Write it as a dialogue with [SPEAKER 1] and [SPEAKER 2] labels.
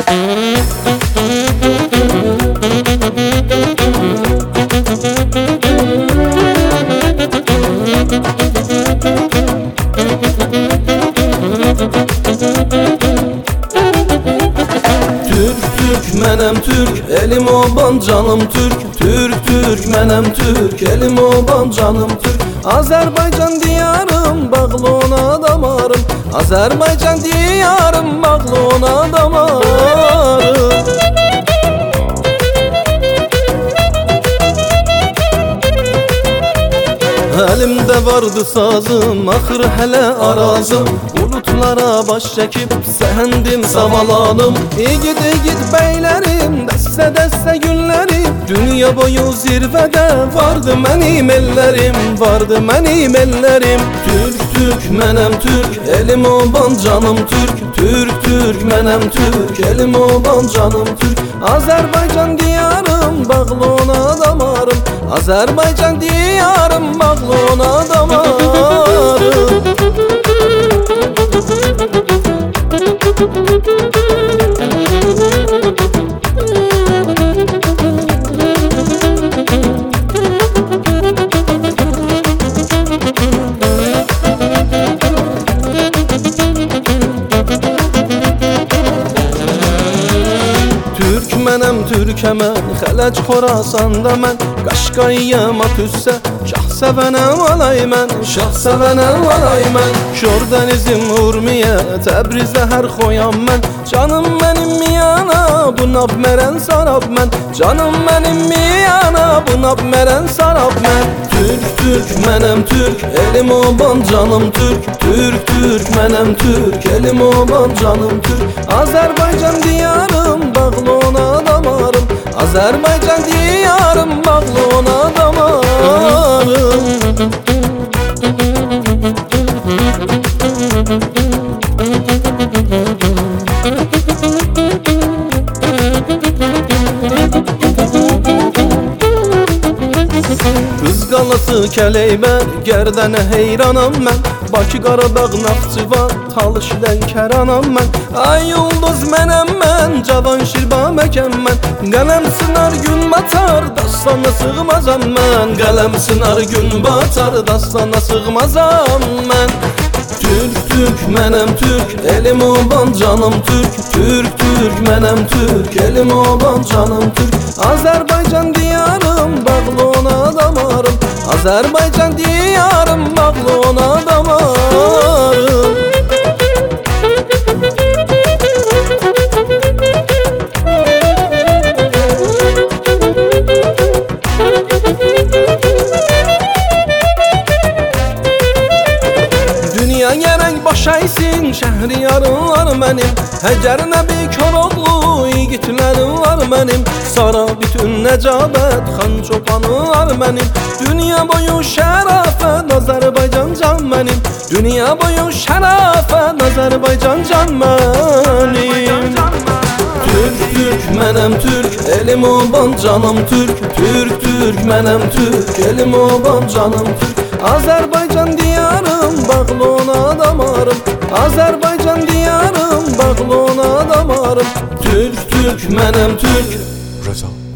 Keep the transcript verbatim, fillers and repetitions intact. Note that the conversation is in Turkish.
[SPEAKER 1] Menem Türk, elim oban canım Türk. Türk, Türk, menem Türk, elim oban canım Türk. Azerbaycan diyarım, bağlı ona damarım. Azerbaycan diyarım, bağlı ona damarım. Elimde vardı sazım, ahır hele arazım. Bulutlara baş çekip sehendim savalanım. İgid igid beylerim, deste deste günlerim. Dünya boyu zirvede vardı benim ellerim. Vardı benim ellerim. Türk Türk menem Türk, elim oban canım Türk. Türk Türk menem Türk, elim oban canım Türk. Azerbaycan diyarım, bağlı ona damarım. Azerbaycan diyarım, bağlı ona damarım. Türk menem Türk'e mən, Xələc Xorasanda mən. Qaşqayıma tüssə, şah sevənəm alay mən. Şah sevənəm alay mən. Şor dənizim Urmiyə, Təbrizdə hər xoyam mən. Canım mənim miyana, bu nab mərən sarab mən. Canım mənim miyana, bu nab mərən sarab mən. Türk Türk menem Türk, elim oban canım Türk. Türk Türk menem Türk, elim oban canım Türk. Azerbaycan diyarım, bağlı ona damarım. Azerbaycan diyarım, bağlı ona damarım. Qız qalası Kələybər, Gərdənə heyranam mən. Bakı, Qaradağ, Naxçıvan, Talış, Lənkəranam mən. Ay ulduz mənəm mən, Cavan Şirba məkəm mən. Qələm sınar gün batar, dastana sığmazam mən. Qələm sınar gün batar, dastana sığmazam mən. Türk Türk menem Türk, elim oban canım Türk. Türk Türk menem Türk, elim oban canım Türk. Azerbaycan diyarım, bağlı ona damarım. Azerbaycan diyarım, bağlı ona damarım. Dünya gerek başaysın, şehriyarım var benim. Həcər Nəbi Koroğlu, yiğitlerim var benim. Sara bütün Necabet, Xan Çobanı var benim. Dünya boyu şərafət, Azərbaycan can benim. Dünya boyu şərafət, Azərbaycan can benim. Türk Türk menem Türk, elim oban canım Türk. Türk Türk menem Türk, elim oban canım Türk. Azerbaycan diyarım, bağlı ona damarım. Azerbaycan diyarım, bağlı ona damarım. Türk Türk menem Türk.
[SPEAKER 2] Reza.